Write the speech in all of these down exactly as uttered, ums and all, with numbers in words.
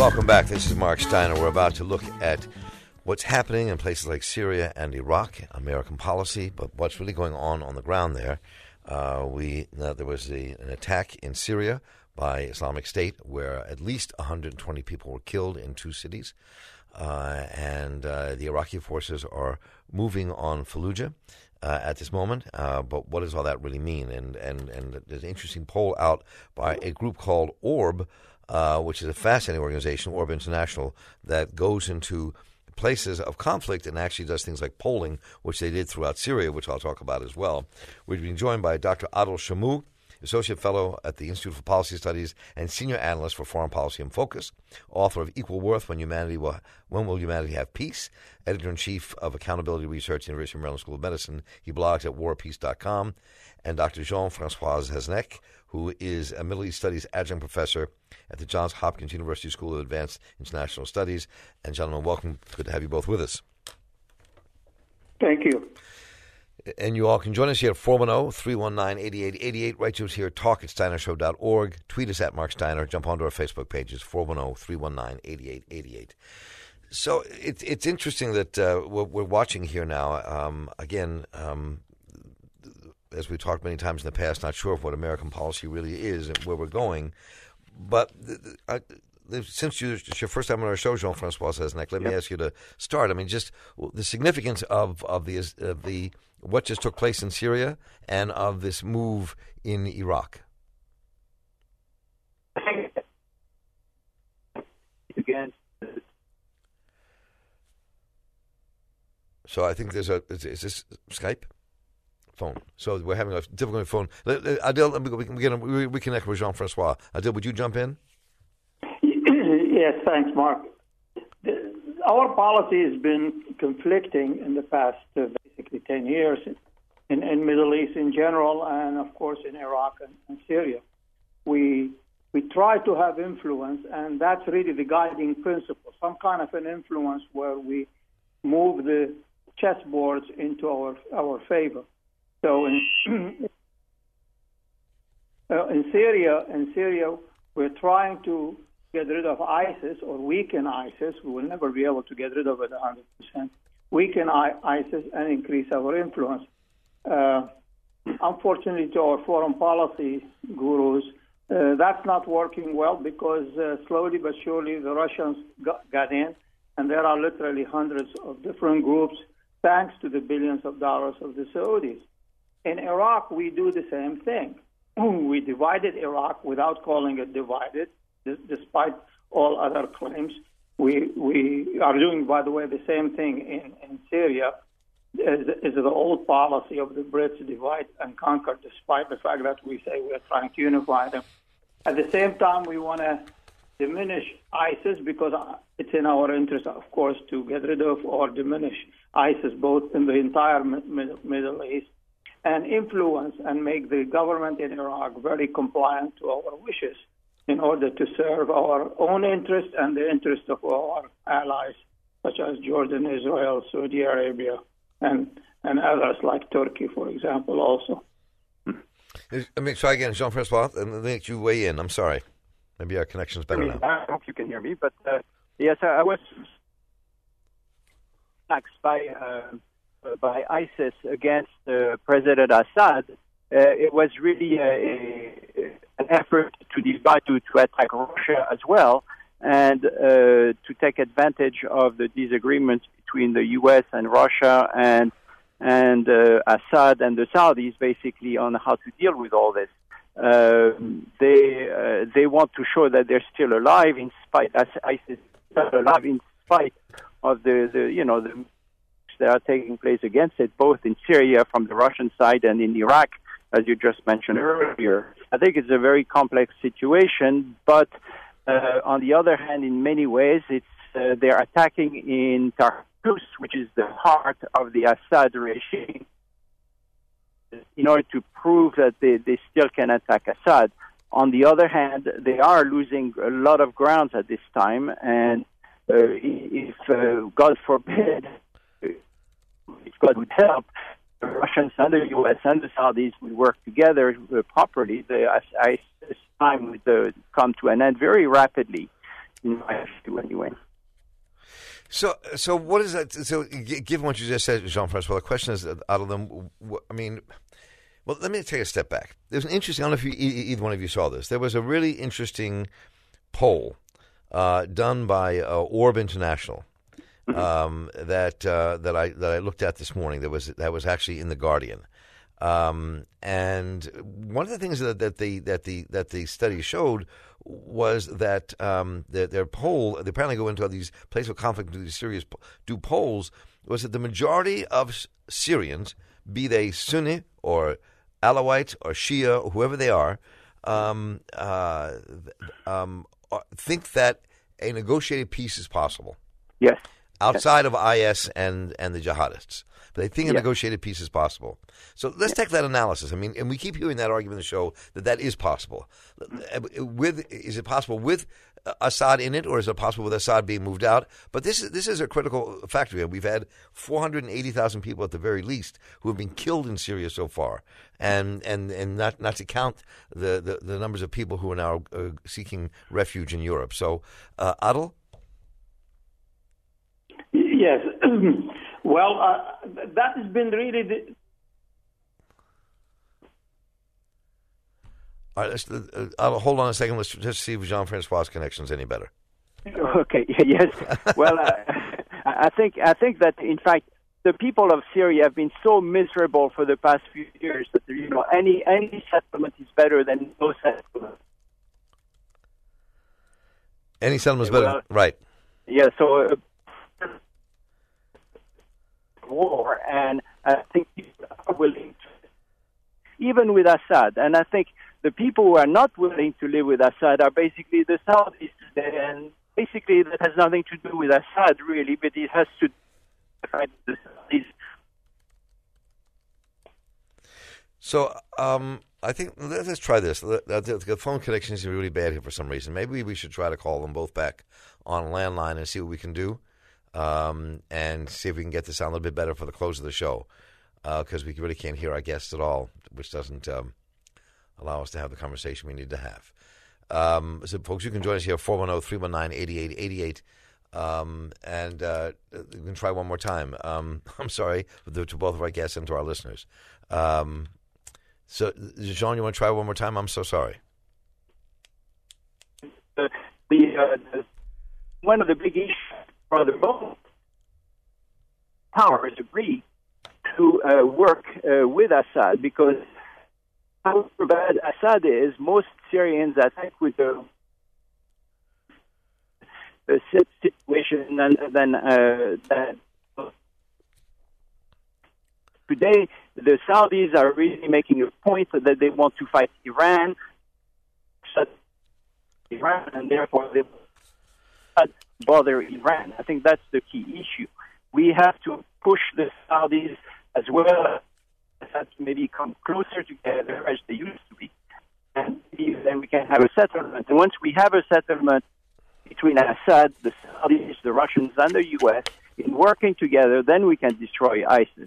Welcome back. This is Mark Steiner. We're about to look at what's happening in places like Syria and Iraq, American policy, but what's really going on on the ground there. Uh, we uh, there was a, an attack in Syria by Islamic State where at least one hundred twenty people were killed in two cities. Uh, and uh, the Iraqi forces are moving on Fallujah uh, at this moment. Uh, but what does all that really mean? And, and, and there's an interesting poll out by a group called Orb, uh, which is a fascinating organization, Orb International, that goes into places of conflict and actually does things like polling, which they did throughout Syria, which I'll talk about as well. We've been joined by Doctor Adel Shamou, Associate Fellow at the Institute for Policy Studies and Senior Analyst for Foreign Policy and Focus, author of Equal Worth, When Humanity Will, When Will Humanity Have Peace, Editor-in-Chief of Accountability Research at the University of Maryland School of Medicine. He blogs at war peace dot com. And Doctor Jean-Francois Zheznek, who is a Middle East Studies adjunct professor at the Johns Hopkins University School of Advanced International Studies. And gentlemen, welcome. Good to have you both with us. Thank you. And you all can join us here at four one zero, three one nine, eight eight eight eight. Write to us here at talk at steiner show dot org. Tweet us at Mark Steiner. Jump onto our Facebook pages, four one zero, three one nine, eight eight eight eight. So it, it's interesting that uh, what we're watching here now, um, again, um, as we talked many times in the past, not sure of what American policy really is and where we're going. But uh, since you, it's your first time on our show, Jean-Francois Zheznek, let yep. me ask you to start. I mean, just the significance of, of the of the what just took place in Syria and of this move in Iraq. Again. So I think there's a is, is this Skype phone? So we're having a difficult phone. Adel, we can reconnect with Jean-Francois. Adel, would you jump in? Yes, thanks, Mark. Our policy has been conflicting in the past uh, basically ten years in, in Middle East in general, and of course in Iraq and, and Syria. We we try to have influence, and that's really the guiding principle, some kind of an influence where we move the chessboards into our our favor. So in uh, in Syria, in Syria, we're trying to get rid of ISIS or weaken ISIS. We will never be able to get rid of it one hundred percent. Weaken ISIS and increase our influence. Uh, unfortunately, to our foreign policy gurus, uh, that's not working well because uh, slowly but surely the Russians got, got in, and there are literally hundreds of different groups thanks to the billions of dollars of the Saudis. In Iraq, we do the same thing. We divided Iraq without calling it divided. Despite all other claims, we we are doing, by the way, the same thing in, in Syria as, as the old policy of the Brits, divide and conquer, despite the fact that we say we are trying to unify them. At the same time, we want to diminish ISIS because it's in our interest, of course, to get rid of or diminish ISIS both in the entire Middle East and influence and make the government in Iraq very compliant to our wishes, in order to serve our own interest and the interest of our allies, such as Jordan, Israel, Saudi Arabia, and, and others like Turkey, for example, also. Let me try again, Jean-Francois, and let you weigh in. I'm sorry. Maybe our connection is better I mean, now. I hope you can hear me, but uh, yes, I was attacked by, uh, by ISIS against uh, President Assad. Uh, it was really a, a, an effort to divide, to, to attack Russia as well, and uh, to take advantage of the disagreements between the U S and Russia and and uh, Assad and the Saudis, basically, on how to deal with all this. Uh, they uh, they want to show that they're still alive in spite, as ISIS is still alive in spite of the, the you know the that are taking place against it, both in Syria from the Russian side and in Iraq, as you just mentioned earlier. I think it's a very complex situation, but uh, on the other hand, in many ways, it's uh, they're attacking in Tartus, which is the heart of the Assad regime, in order to prove that they, they still can attack Assad. On the other hand, they are losing a lot of grounds at this time, and uh, if, uh, God forbid, if God would help, the Russians and the U S and the Saudis would work together uh, properly, the ISIS time would uh, come to an end very rapidly. in my view anyway. So, so what is that? So, given what you just said, Jean-Francois, the question is, out of them, I mean, well, let me take a step back. There's an interesting, I don't know if you, either one of you saw this. There was a really interesting poll uh, done by uh, Orb International um, that uh, that I that I looked at this morning. That was that was actually in the Guardian, um, and one of the things that, that the that the that the study showed was that um, their, their poll, they apparently go into these places of conflict, do these serious do polls, was that the majority of Syrians, be they Sunni or Alawite or Shia or whoever they are, um, uh, um, think that a negotiated peace is possible. Yes. Outside of I S and, and the jihadists. But they think a yeah. negotiated peace is possible. So let's yeah. take that analysis. I mean, and we keep hearing that argument in the show that that is possible. With is it possible with Assad in it, or is it possible with Assad being moved out? But this is this is a critical factor here. We've had four hundred eighty thousand people at the very least who have been killed in Syria so far, and and, and not not to count the, the, the numbers of people who are now uh, seeking refuge in Europe. So, uh, Adel? Yes. Well, uh, that has been really the... All right, let's, uh, I'll hold on a second. Let's just see if Jean-Francois' connection is any better. Okay. Yes. Well, uh, I think I think that in fact the people of Syria have been so miserable for the past few years that you know any any settlement is better than no settlement. Any settlement is better, well, right? Yeah. So. Uh, war, and I think people are willing to, even with Assad, and I think the people who are not willing to live with Assad are basically the Saudis today, and basically that has nothing to do with Assad really, but it has to do with the Saudis. So um, I think let's try this. The phone connection is really bad here for some reason. Maybe we should try to call them both back on landline and see what we can do. Um, and see if we can get this sound a little bit better for the close of the show, because uh, we really can't hear our guests at all, which doesn't um, allow us to have the conversation we need to have. Um, so, folks, you can join us here, four one zero, three one nine, eight eight eight eight, um, and uh, you can try one more time. Um, I'm sorry to both of our guests and to our listeners. Um, so, Jean, you want to try one more time? I'm so sorry. The, the, uh, the one of the big issues for the both powers agree to uh, work uh, with Assad, because however bad Assad is, most Syrians, I think, with the, the situation and then uh, that today the Saudis are really making a point that they want to fight Iran, Iran, and therefore they not bother Iran. I think that's the key issue. We have to push the Saudis as well as to maybe come closer together as they used to be, and then we can have a settlement. And once we have a settlement between Assad, the Saudis, the Russians, and the U S in working together, then we can destroy ISIS.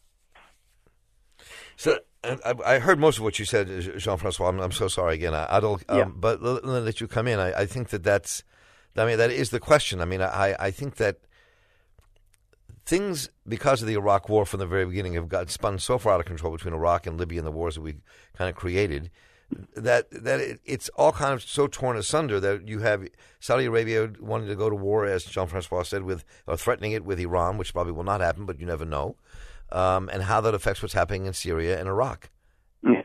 So and I, I heard most of what you said, Jean-Francois. I'm, I'm so sorry again. I, I don't, um, yeah. But let, let you come in. I, I think that that's. I mean, that is the question. I mean, I, I think that things, because of the Iraq War from the very beginning, have got spun so far out of control between Iraq and Libya and the wars that we kind of created, that that it, it's all kind of so torn asunder that you have Saudi Arabia wanting to go to war, as Jean-Francois said, with or threatening it with Iran, which probably will not happen, but you never know, um, and how that affects what's happening in Syria and Iraq. Yeah.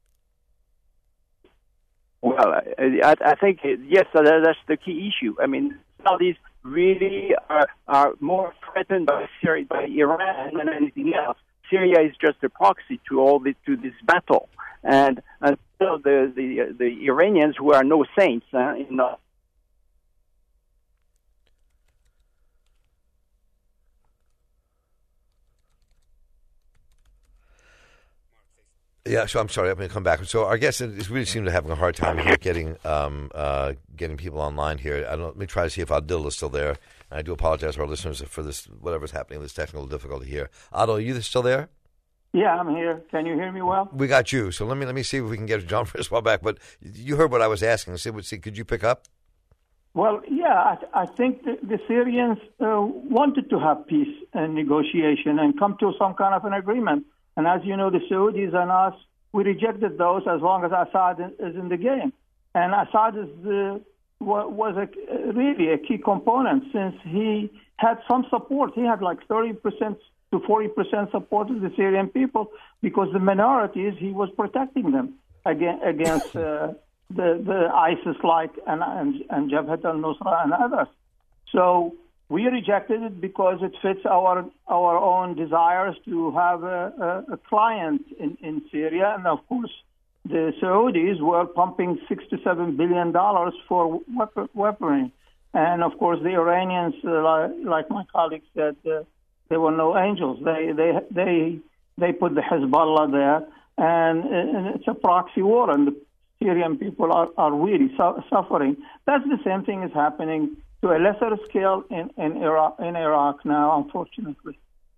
Well, I, I think, yes, that's the key issue. I mean, Saudis really are, are more threatened by Syria, by Iran than anything else. Syria is just a proxy to all the, to this battle. And until the, the, the Iranians, who are no saints, uh, in the Yeah, so I'm sorry, I'm going to come back. So our guests is really seem to having a hard time here getting um, uh, getting people online here. I don't, let me try to see if Adil is still there. And I do apologize to our listeners for this, whatever's happening, this technical difficulty here. Adil, are you still there? Yeah, I'm here. Can you hear me well? We got you. So let me let me see if we can get Jean-Francois back. But you heard what I was asking. See, see, could you pick up? Well, yeah, I, th- I think the, the Syrians uh, wanted to have peace and negotiation and come to some kind of an agreement. And as you know, the Saudis and us, we rejected those as long as Assad is in the game. And Assad is the, was a, really a key component since he had some support. He had like thirty percent to forty percent support of the Syrian people because the minorities, he was protecting them against, against uh, the, the ISIS-like and, and, and Jabhat al-Nusra and others. So we rejected it because it fits our our own desires to have a, a, a client in, in Syria. And, of course, the Saudis were pumping six to seven billion dollars for weapon, weaponry. And, of course, the Iranians, uh, like, like my colleague said, uh, they were no angels. They they they they put the Hezbollah there, and, and it's a proxy war, and the Syrian people are, are really su- suffering. That's the same thing is happening to a lesser scale in, in Iraq in Iraq now, unfortunately.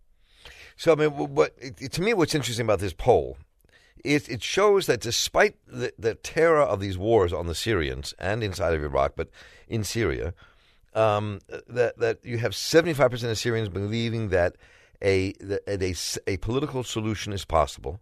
So, I mean, what it, to me, what's interesting about this poll is it shows that despite the, the terror of these wars on the Syrians and inside of Iraq, but in Syria, um, that that you have seventy-five percent of Syrians believing that a that a, a political solution is possible.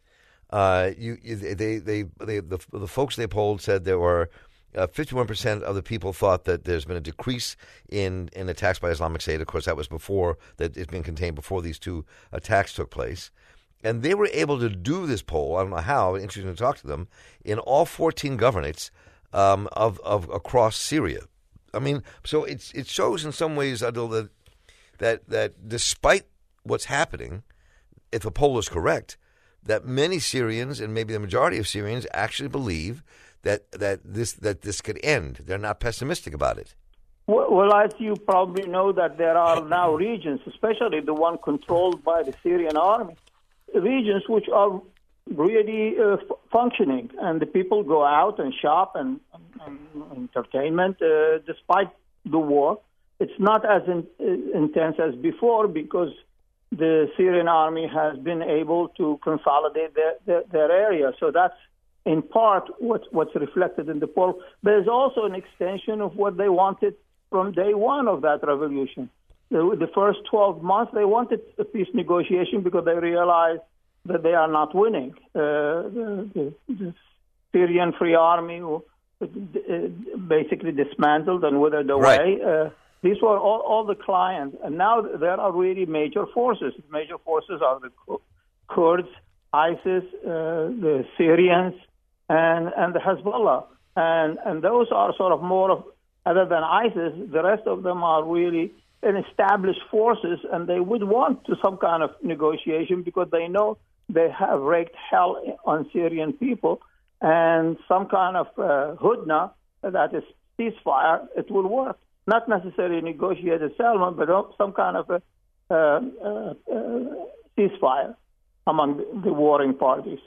Uh, you, you they, they they the the folks they polled said there were uh, fifty-one percent of the people thought that there's been a decrease in, in attacks by Islamic State. Of course, that was before that it's been contained before these two attacks took place, and they were able to do this poll. I don't know how. Interesting to talk to them in all fourteen governorates um, of of across Syria. I mean, so it's it shows in some ways, Adil, that that that despite what's happening, if the poll is correct, that many Syrians and maybe the majority of Syrians actually believe that that this that this could end. They're not pessimistic about it. Well, well, as you probably know, that there are now regions, especially the one controlled by the Syrian army, regions which are really uh, f- functioning, and the people go out and shop and, and, and entertainment uh, despite the war. It's not as in, uh, intense as before because the Syrian army has been able to consolidate their, their, their area. So that's in part what's, what's reflected in the poll. There's also an extension of what they wanted from day one of that revolution. The, the first twelve months, they wanted a peace negotiation because they realized that they are not winning. Uh, the, the, the Syrian Free Army uh, basically dismantled and withered away. Right. Uh, These were all, all the clients, and now there are really major forces. Major forces are the Kurds, ISIS, uh, the Syrians, and, and the Hezbollah. And, and those are sort of more of, other than ISIS, the rest of them are really an established forces, and they would want to some kind of negotiation because they know they have wreaked hell on Syrian people, and some kind of uh, hudna, that is ceasefire, it will work. Not necessarily negotiated settlement, but some kind of a uh, uh, uh, ceasefire among the, the warring parties.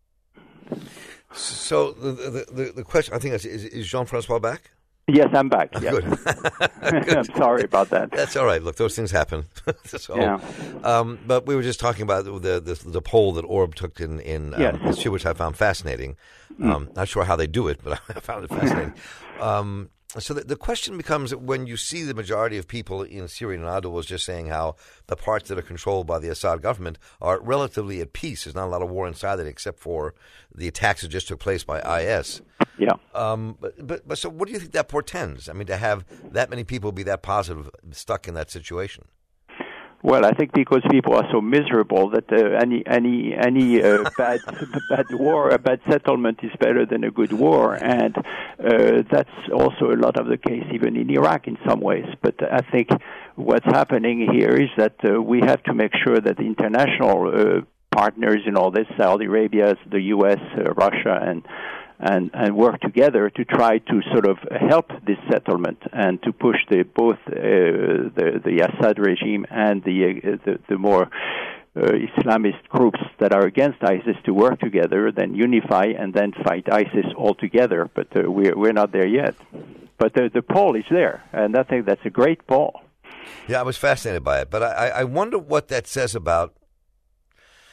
So the the, the, the question, I think, is, is, is Jean-Francois back? Yes, I'm back. Yes. Good. Good. I'm sorry about that. That's all right. Look, those things happen. so, yeah. um, but we were just talking about the the, the poll that Orb took in, in um, yes. history, which I found fascinating. Um, mm. Not sure how they do it, but I found it fascinating. um, so the, the question becomes, when you see the majority of people in Syria, and Adil was just saying how the parts that are controlled by the Assad government are relatively at peace. There's not a lot of war inside it except for the attacks that just took place by I S. Yeah. Um, but, but but so what do you think that portends? I mean, to have that many people be that positive, stuck in that situation? Well, I think because people are so miserable that uh, any any any uh, bad bad war, a bad settlement is better than a good war, and uh, that's also a lot of the case even in Iraq in some ways. But I think what's happening here is that uh, we have to make sure that the international uh, partners in all this, Saudi Arabia, the U S, uh, Russia, and And, and work together to try to sort of help this settlement and to push the, both uh, the, the Assad regime and the uh, the, the more uh, Islamist groups that are against ISIS to work together, then unify and then fight ISIS all together. But uh, we're we're not there yet. But the the poll is there, and I think that's a great poll. Yeah, I was fascinated by it, but I, I wonder what that says about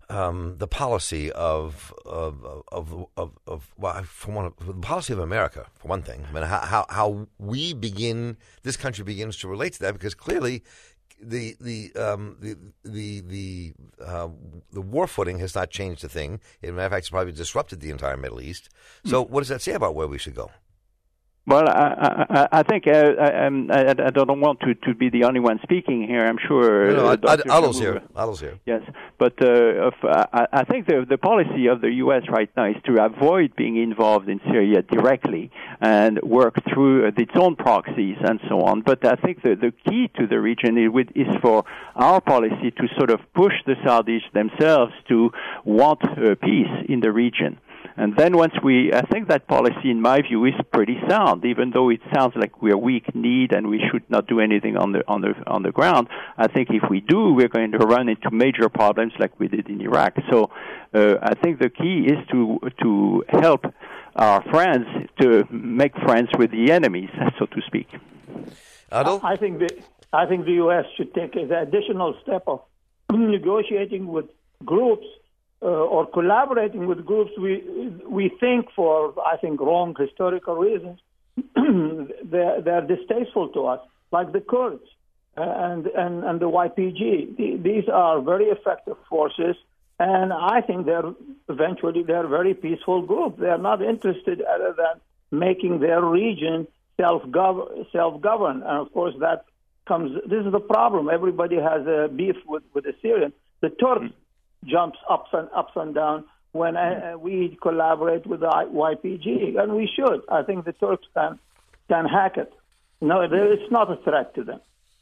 um, the policy of of of of, of well, for one, the policy of America, for one thing. I mean, how, how how we begin, this country begins to relate to that, because clearly the the um, the the the, uh, the war footing has not changed a thing. As a matter of fact, it's probably disrupted the entire Middle East. So, mm. what does that say about where we should go? Well, I, I, I think uh, I, I, I don't want to, to be the only one speaking here. I'm sure. No, no, uh, I, I, Adol's here. Adol's here. Yes, but uh, if, I, I think the the policy of the U S right now is to avoid being involved in Syria directly and work through its own proxies and so on. But I think the the key to the region is for our policy to sort of push the Saudis themselves to want uh, peace in the region. And then once we, I think that policy, in my view, is pretty sound, even though it sounds like we're weak-kneed and we should not do anything on the on the on the ground. I think if we do, we're going to run into major problems like we did in Iraq. So uh, I think the key is to to help our friends to make friends with the enemies, so to speak. Adol? I think the I think the U S should take the additional step of negotiating with groups. Uh, or collaborating with groups we we think for, I think, wrong historical reasons, they're, they're distasteful to us, like the Kurds uh, and, and, and the Y P G. The, these are very effective forces, and I think they're eventually they're a very peaceful group. They're not interested other than making their region self-govern, self-govern. And, of course, that comes, this is the problem. Everybody has a beef with, with the Syrians. The Turks jumps ups and ups and down when uh, we collaborate with the Y P G, and we should. I think the Turks can can hack it. No, it's not a threat to them.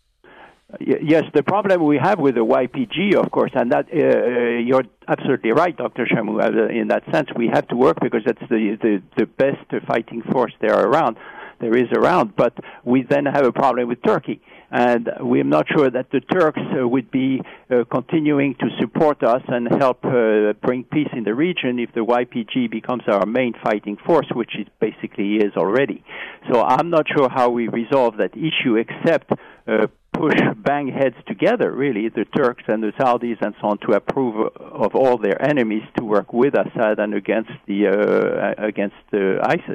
Yes, the problem we have with the Y P G, of course, and that uh, you're absolutely right, Doctor Chamou. In that sense, we have to work because that's the the, the best fighting force there around. There is around, but we then have a problem with Turkey. And we're not sure that the Turks uh, would be uh, continuing to support us and help uh, bring peace in the region if the Y P G becomes our main fighting force, which it basically is already. So I'm not sure how we resolve that issue except uh, push bang heads together, really, the Turks and the Saudis and so on, to approve of all their enemies to work with Assad and against the uh, against uh, ISIS.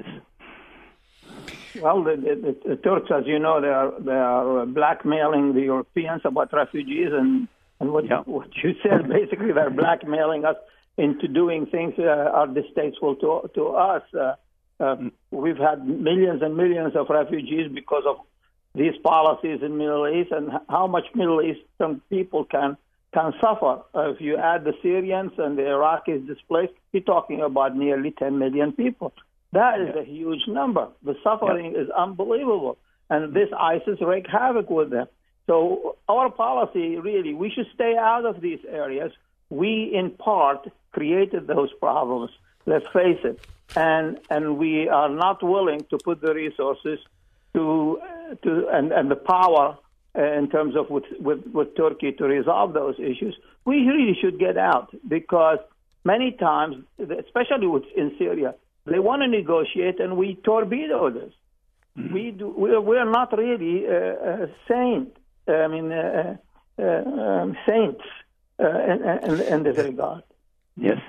Well, the, the, the Turks, as you know, they are they are blackmailing the Europeans about refugees, and and what yeah. what you said, basically, they're blackmailing us into doing things uh, are distasteful to to us. Uh, uh, we've had millions and millions of refugees because of these policies in the Middle East, and how much Middle Eastern people can can suffer. Uh, if you add the Syrians and the Iraqis displaced, you're talking about nearly ten million people. That is a huge number. The suffering is unbelievable. And this ISIS wreak havoc with them. So our policy, really, we should stay out of these areas. We, in part, created those problems. Let's face it. And and we are not willing to put the resources to to and, and the power uh, in terms of with, with, with Turkey to resolve those issues. We really should get out because many times, especially with, in Syria, they want to negotiate, and we torpedo this. Mm-hmm. We do. We're, we're not really uh, uh, saint. I mean, uh, uh, um, saints uh, in, in, in this regard. Yes.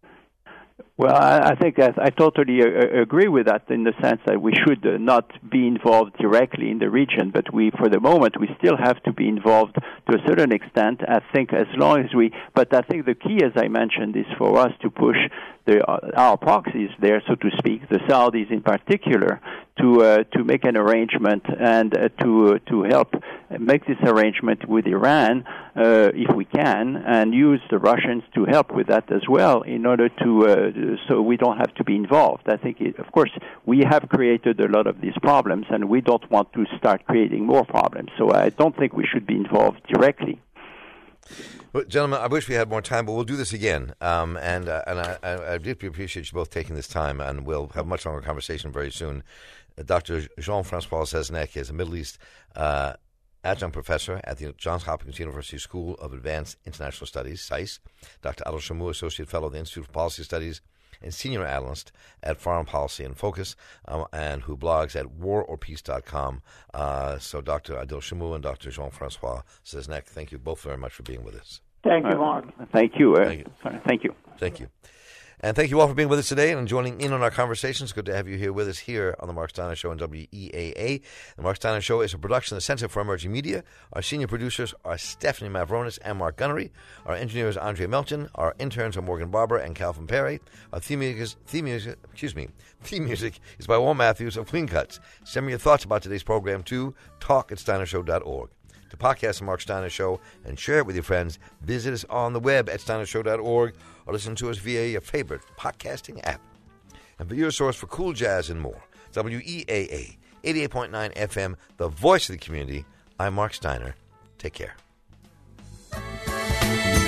Well, I, I think I, I totally uh, agree with that in the sense that we should uh, not be involved directly in the region, but we, for the moment, we still have to be involved to a certain extent. I think as long as we, but I think the key, as I mentioned, is for us to push the, uh, our proxies there, so to speak, the Saudis in particular, to uh, to make an arrangement and uh, to uh, to help make this arrangement with Iran, uh, if we can, and use the Russians to help with that as well, in order to uh, so we don't have to be involved. I think, it, of course, we have created a lot of these problems, and we don't want to start creating more problems. So I don't think we should be involved directly. Well, gentlemen, I wish we had more time, but we'll do this again. Um, and uh, and I, I, I deeply appreciate you both taking this time, and we'll have a much longer conversation very soon. Uh, Doctor Jean-Francois Cesnec is a Middle East uh, adjunct professor at the Johns Hopkins University School of Advanced International Studies, S I S. Doctor Adol Chamou, associate fellow at the Institute for Policy Studies and senior analyst at Foreign Policy in Focus, um, and who blogs at war or peace dot com. Uh, so Doctor Adol Chamou and Doctor Jean-Francois Cesnec, thank you both very much for being with us. Thank you, Mark. Uh, thank you. Uh, Thank you. Thank you. Thank you. And thank you all for being with us today and joining in on our conversations. Good to have you here with us here on the Mark Steiner Show on W E A A. The Mark Steiner Show is a production of the Center for Emerging Media. Our senior producers are Stephanie Mavronis and Mark Gunnery. Our engineer is Andre Melton. Our interns are Morgan Barber and Calvin Perry. Our theme music, is, theme music, excuse me, theme music is by Walt Matthews of Clean Cuts. Send me your thoughts about today's program to talk at steiner show dot org. To podcast the Mark Steiner Show and share it with your friends, visit us on the web at steiner show dot org or listen to us via your favorite podcasting app. And for your source for cool jazz and more, W E A A, eighty-eight point nine F M, the voice of the community, I'm Mark Steiner. Take care.